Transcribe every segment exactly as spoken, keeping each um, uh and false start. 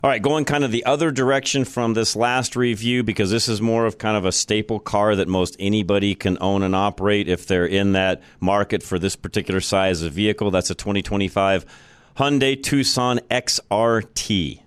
All right, going kind of the other direction from this last review, because this is more of kind of a staple car that most anybody can own and operate if they're in that market for this particular size of vehicle. That's a twenty twenty-five Hyundai Tucson X R T.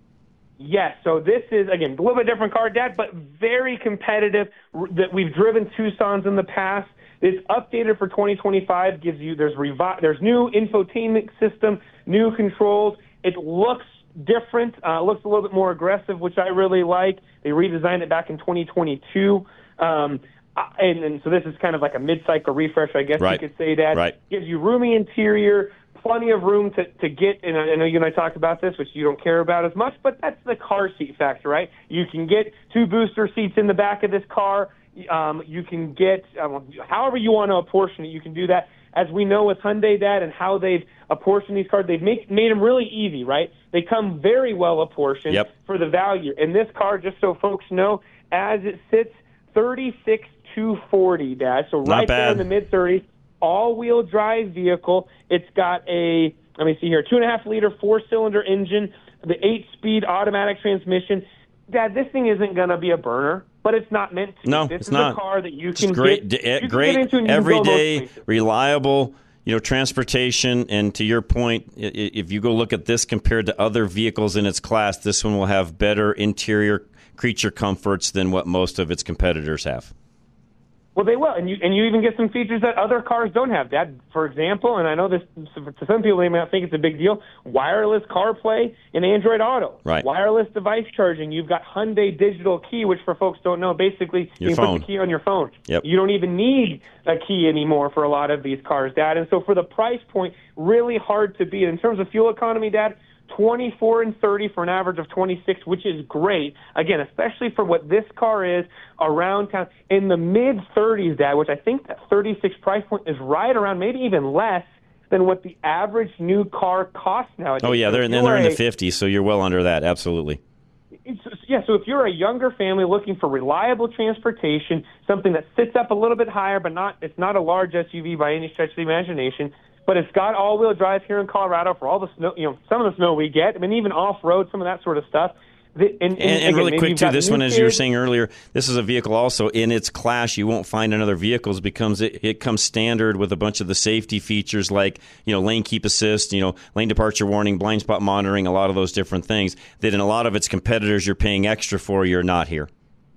Yes, so this is, again, a little bit different car, Dad, but very competitive. That we've driven Tucsons in the past. This updated for twenty twenty-five gives you, there's revi- there's new infotainment system, new controls. It looks different, uh, looks a little bit more aggressive, which I really like. They redesigned it back in twenty twenty-two. Um, and, and so this is kind of like a mid-cycle refresh, I guess right. you could say that. Right. Gives you roomy interior, plenty of room to, to get, and I know you and I talked about this, which you don't care about as much, but that's the car seat factor, right? You can get two booster seats in the back of this car. Um, you can get, um, however you want to apportion it, you can do that. As we know with Hyundai, Dad, and how they've apportioned these cars, they've make, made them really easy, right? They come very well apportioned yep. for the value. And this car, just so folks know, as it sits, thirty-six thousand two hundred forty dollars, Dad. So right there in the mid-thirties, all-wheel drive vehicle. It's got a, let me see here, two and a half liter four-cylinder engine, the eight-speed automatic transmission. Dad, this thing isn't going to be a burner, but it's not meant to. No, this it's is not. a car that you it's can great, get, you can great, get into and you everyday, can go most reliable, you know, transportation. And to your point, if you go look at this compared to other vehicles in its class, this one will have better interior creature comforts than what most of its competitors have. Well, they will, and you and you even get some features that other cars don't have, Dad. For example, and I know this to some people they may not think it's a big deal, wireless CarPlay and Android Auto. Right. Wireless device charging. You've got Hyundai Digital Key, which for folks don't know, basically your you can phone. put the key on your phone. Yep. You don't even need a key anymore for a lot of these cars, Dad. And so for the price point, really hard to beat. In terms of fuel economy, Dad, twenty-four and thirty for an average of twenty-six, which is great. Again, especially for what this car is around town. In the mid-thirties, Dad, which I think that thirty-six price point is right around, maybe even less than what the average new car costs nowadays. Oh, yeah, they're, so then they're in a, the fifties, so you're well under that, absolutely. It's, yeah, so if you're a younger family looking for reliable transportation, something that sits up a little bit higher, but not it's not a large S U V by any stretch of the imagination, but it's got all-wheel drive here in Colorado for all the snow, you know, some of the snow we get. I mean, even off-road, some of that sort of stuff. The, and, and, and, and again, really quick, too, this one, as you were kids. saying earlier, this is a vehicle also in its class you won't find in other vehicles because it, it comes standard with a bunch of the safety features like, you know, lane keep assist, you know, lane departure warning, blind spot monitoring, a lot of those different things that in a lot of its competitors you're paying extra for, you're not here.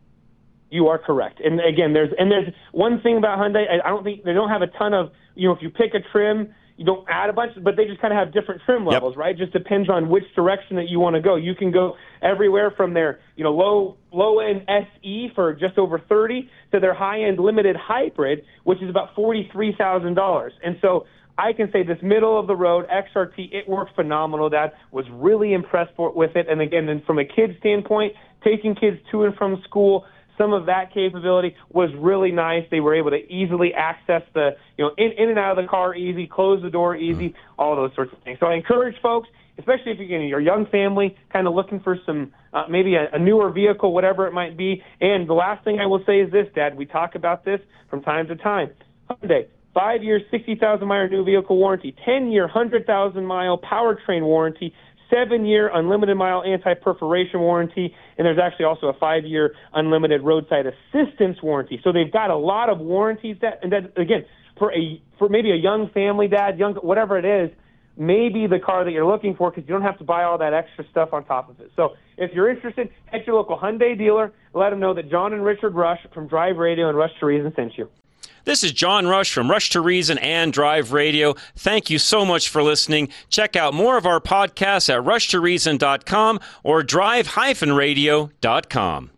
You are correct. And again, there's and there's one thing about Hyundai, I, I don't think they don't have a ton of, you know, if you pick a trim, you don't add a bunch, but they just kind of have different trim levels, yep. right? Just depends on which direction that you want to go. You can go everywhere from their, you know, low low end S E for just over thirty to their high end limited hybrid, which is about forty-three thousand dollars. And so I can say this middle of the road X R T, it worked phenomenal. Dad was really impressed for, with it. And again, then from a kid standpoint, taking kids to and from school, some of that capability was really nice. They were able to easily access the, you know, in, in and out of the car easy, close the door easy, all those sorts of things. So I encourage folks, especially if you're, you're a young family, kind of looking for some, uh, maybe a, a newer vehicle, whatever it might be. And the last thing I will say is this, Dad, we talk about this from time to time. Hyundai, five-year, sixty thousand mile new vehicle warranty, ten-year, one hundred thousand mile powertrain warranty, seven-year unlimited mile anti-perforation warranty, and there's actually also a five-year unlimited roadside assistance warranty. So they've got a lot of warranties that, and that again, for a for maybe a young family, Dad, young whatever it is, maybe the car that you're looking for because you don't have to buy all that extra stuff on top of it. So if you're interested, head to your local Hyundai dealer. Let them know that John and Richard Rush from Drive Radio and Rush to Reason sent you. This is John Rush from Rush to Reason and Drive Radio. Thank you so much for listening. Check out more of our podcasts at rush to reason dot com or drive radio dot com.